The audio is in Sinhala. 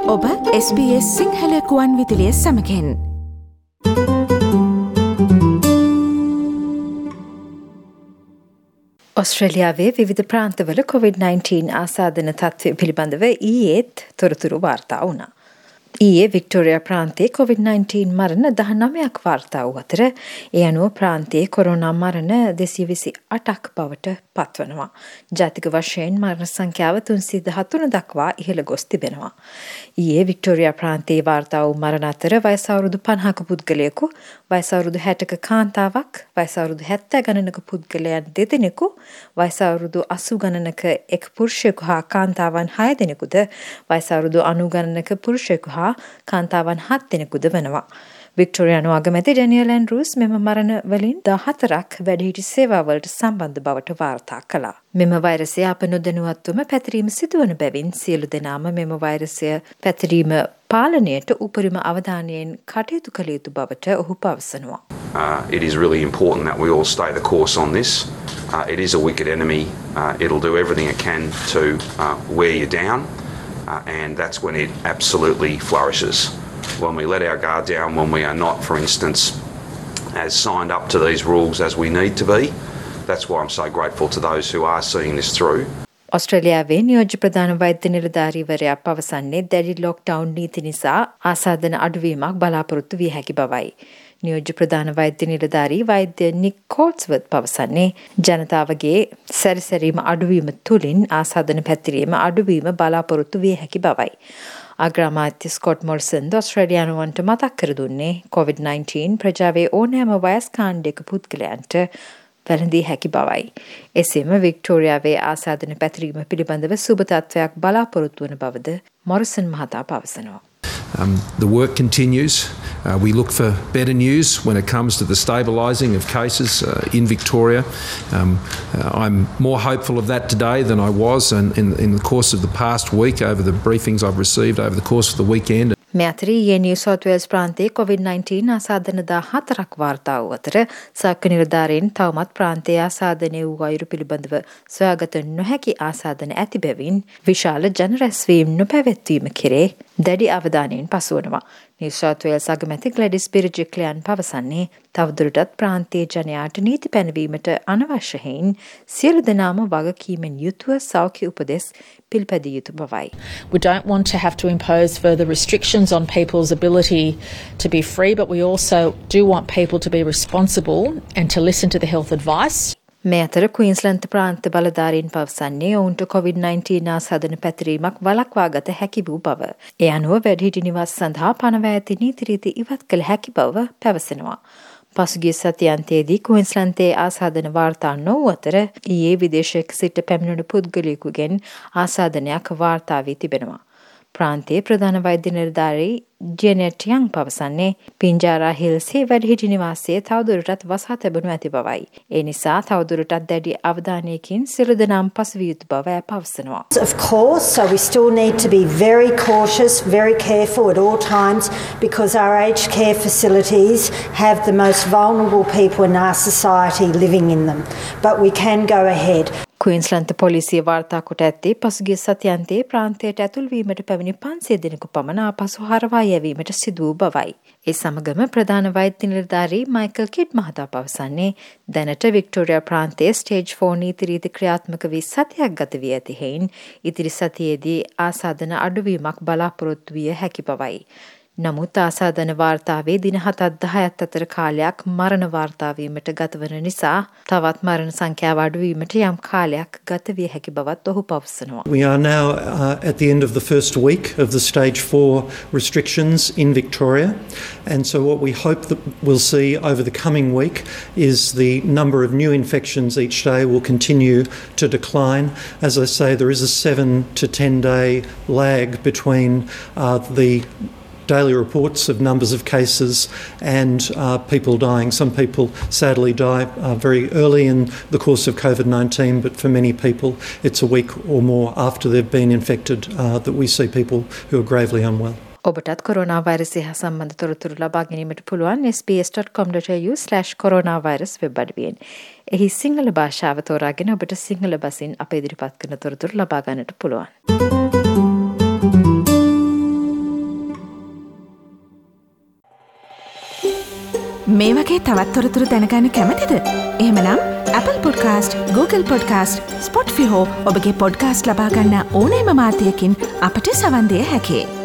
ඔබ SBS සිංහල ගුවන් විදුලිය සමගින් ඔස්ට්‍රේලියාවේ විවිධ ප්‍රාන්තවල COVID-19 ආසාදන තත්ත්වය පිළිබඳව ඊයේත් තොරතුරු වාර්තා වුණා. ඊයේ වික්ටෝරියා ප්‍රාන්තයේ COVID-19 මරණ 19ක් වාර්තා වූ අතර ඒ අනුව ප්‍රාන්තයේ කොරෝනා මරණ 228ක් බවට පත්වනවා. ජාතික වශයෙන් මරණ සංඛ්‍යාව 313 දක්වා ඉහළ ගොස් තිබෙනවා. ඊයේ වික්ටෝරියා ප්‍රාන්තයේ වාර්තා වූ මරණ අතර වයස අවුරුදු 50ක පුද්ගලයෙකු, වයස අවුරුදු 60ක කාන්තාවක්, වයස අවුරුදු 70 ගණනක පුද්ගලයන් දෙදෙනෙකු, වයස අවුරුදු 80 ගණනක එක් පුරුෂයෙකු හා කාන්තාවන් 6 දෙනෙකුද, වයස අවුරුදු 90 ගණනක පුරුෂයෙකු හා කාන්තාවන් 7 දෙනෙකුද වෙනවා. වික්ටෝරියානු අගමැති ඩැනියල් ඇන්ඩ්‍රූස් මෙම මරණ වලින් 14ක් වැඩිහිටි සේවාවලට සම්බන්ධ බවට වාර්තා කළා. මෙම වෛරසය අප නොදැනුවත්වම පැතිරීම සිදුවන බැවින් සියලු දෙනාම මෙම වෛරසය පැතිරීම පාලනයට උපරිම අවධානයෙන් කටයුතු කළ යුතු බවට ඔහු පවසනවා. It is really important that we all stay the course on this. It is a wicked enemy. It'll do everything it can to wear you down. And that's when it absolutely flourishes. When we let our guard down, when we are not, for instance, as signed up to these rules as we need to be, that's why I'm so grateful to those who are seeing this through. ඔස්ට්‍රේලියාවේ නියෝජ්‍ය ප්‍රධාන වෛද්‍ය නිලධාරීවරයා පවසන්නේ දැඩි ලොක්ඩවුන් නීති නිසා ආසාදන අඩුවීමක් බලාපොරොත්තු විය හැකි බවයි. නියෝජ්‍ය ප්‍රධාන වෛද්‍ය නිලධාරී වෛද්‍ය නික් කෝට්ස්වර්ත් පවසන්නේ ජනතාවගේ සැරිසැරීම අඩුවීම තුළින් ආසාදන පැතිරීම අඩුවීම බලාපොරොත්තු විය හැකි බවයි. අග්‍රාමාත්‍ය ස්කොට් මොරිසන් ඔස්ට්‍රේලියානුවන්ට මතක් කර දුන්නේ COVID-19 ප්‍රජාවේ ඕනෑම වයස් කාණ්ඩයක පුද්ගලයන්ට වැළඳිය හැකි බවයි. එසේම වික්ටෝරියාවේ ආසාදන පැතිරීම පිළිබඳව සුබ තත්ත්වයක් බලාපොරොත්තු වන බවද මොරිසන් මහතා පවසනවා. The work continues. We look for better news when it comes to the stabilising of cases in Victoria. I'm more hopeful of that today than I was in the course of the past week over the briefings I've received over the course of the weekend. මේ අතර ඊයේ නිව් සවුත් වේල්ස් ප්‍රාන්තයේ COVID-19 ආසාදන 14ක් වාර්තා වූ අතර සාක්ෂි නිලධාරීන් තවමත් ප්‍රාන්තයේ ආසාදනය වූ අයුරු පිළිබඳව සොයාගත නොහැකි ආසාදන ඇති බැවින් විශාල ජන රැස්වීම් නොපැවැත්වීම කෙරේ දැඩි අවධානයෙන් පසුවනවා. නිව් සවුත් වේල්ස් අගමැති ග්ලැඩිස් බිරිජ්ක්ලියන් පවසන්නේ තවදුරටත් ප්‍රාන්තයේ ජනයාට නීති පැනවීමට අනවශ්‍ය හේයින් සියලු දෙනාම වගකීමෙන් යුතුව සෞඛ්‍ය උපදෙස් පිළිපැදිය යුතු බවයි. We don't want to have to impose further restrictions on people's ability to be free, but we also do want people to be responsible and to listen to the health advice. මේ අතර ක්වීන්ස්ලන්ත ප්‍රාන්ත බලධාරීන් පවසන්නේ ඔවුන්ට COVID-19 ආසාදන පැතිරීමක් වළක්වා ගත හැකි වූ බව. ඒ අනුව වැඩිහිටි නිවාස සඳහා පනවා ඇති නීති රීති ඉවත් කළ හැකි බව පැවසෙනවා. පසුගිය සතියන්තයේදී ක්වීන්ස්ලන්තයේ ආසාදන වාර්තා නොවූ අතර ඊයේ විදේශයක සිට පැමිණුණු පුද්ගලයෙකුගෙන් ආසාදනයක් වාර්තා වී තිබෙනවා. ප්‍රාන්තයේ ප්‍රධාන වෛද්‍ය නිලධාරී ජෙනෙට් යං පවසන්නේ පින්ජාරා හිල්ස්හි වැඩිහිටි නිවාසයේ තවදුරටත් වසා තැබෙනු ඇති බවයි. ඒ නිසා තවදුරටත් දැඩි අවධානයකින් සියලු දෙනාම පසුවිය යුතු බව පවසනවා. Of course, so we still need to be very cautious, very careful at all times because our aged care facilities have the most vulnerable people in our society living in them. But we can go ahead. ක්වීන්ස්ලන්ත පොලිසිය වාර්තා කොට ඇත්තේ පසුගිය සතියන්තයේ ප්‍රාන්තයට ඇතුල්වීමට පැමිණි 500 දෙනෙකු පමණ ආපසු හරවා යැවීමට සිදු වූ බවයි. ඒ සමගම ප්‍රධාන වෛද්‍ය නිලධාරී මයිකල් කිඩ් මහතා පවසන්නේ දැනට වික්ටෝරියා ප්‍රාන්තයේ ස්ටේජ් 4 නීති රීති ක්‍රියාත්මක වී සතියක් ගත වී ඇති හේයින් ඉදිරි සතියේදී ආසාදන අඩුවීමක් බලාපොරොත්තු විය හැකි බවයි. නමුත් ආසාදන වාර්තාවේ දින 7-10ක් අතර කාලයක් මරණ වාර්තාවීමට ගතවන නිසා තවත් මරණ සංඛ්‍යාව අඩුවීමට යම් කාලයක් ගත විය හැකි බවත් ඔහු පවසනවා. We are now at the end of the first week of the stage 4 restrictions in Victoria, and so what we hope that we'll see over the coming week is the number of new infections each day will continue to decline. As I say, there is a 7 to 10 day lag between the daily reports of numbers of cases and people dying. Some people sadly die very early in the course of COVID-19, but for many people it's a week or more after they've been infected that we see people who are gravely unwell. ඔබටත් කොරෝනා වෛරසය හා සම්බන්ධ තොරතුරු ලබා ගැනීමට පුළුවන් sbs.com.au/coronavirus වෙබ් අඩවියෙන්. එහි සිංහල භාෂාව තෝරාගෙන ඔබට සිංහල බසින් අප ඉදිරිපත් කරන තොරතුරු ලබා ගන්නට පුළුවන්. මේ වගේ තවත් තොරතුරු දැනගන්න කැමතිද? එහෙමනම් Apple Podcast, Google Podcast, Spotify හෝ ඔබගේ පොඩ්කාස්ට් ලබා ගන්න ඕනෑම මාධ්‍යයකින් අපට සවන් දිය හැකියි.